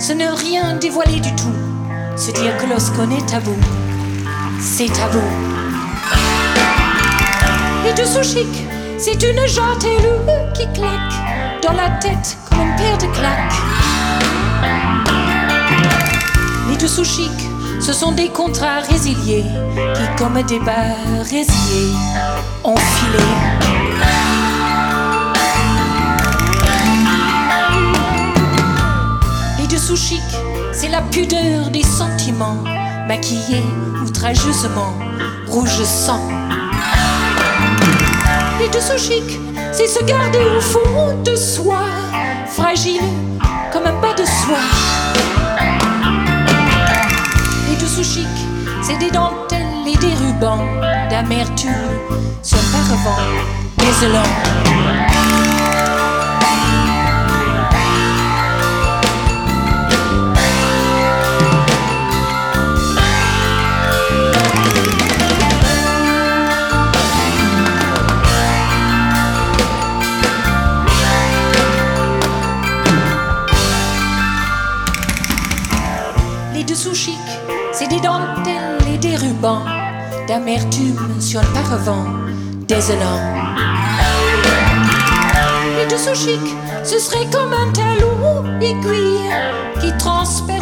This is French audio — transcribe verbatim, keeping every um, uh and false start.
ce ne rien dévoiler du tout, se dire que lorsqu'on est tabou, c'est tabou. Les dessous chic, c'est une gentille qui claque dans la tête comme une paire de claques. Les dessous chic, ce sont des contrats résiliés qui, comme des barres résiliées, ont filé. Les dessous chic, c'est la pudeur des sentiments, maquillés outrageusement, rouge sang. Les dessous chic, c'est se garder au fond de soi, fragile comme un bas de soie. Les dessous chic, c'est des dentelles et des rubans d'amertume sur le paravent désolant. Les dessous chic, c'est des dentelles et des rubans d'amertume sur le paravent désolant. Les dessous chic, ce serait comme un talon aiguille qui transperce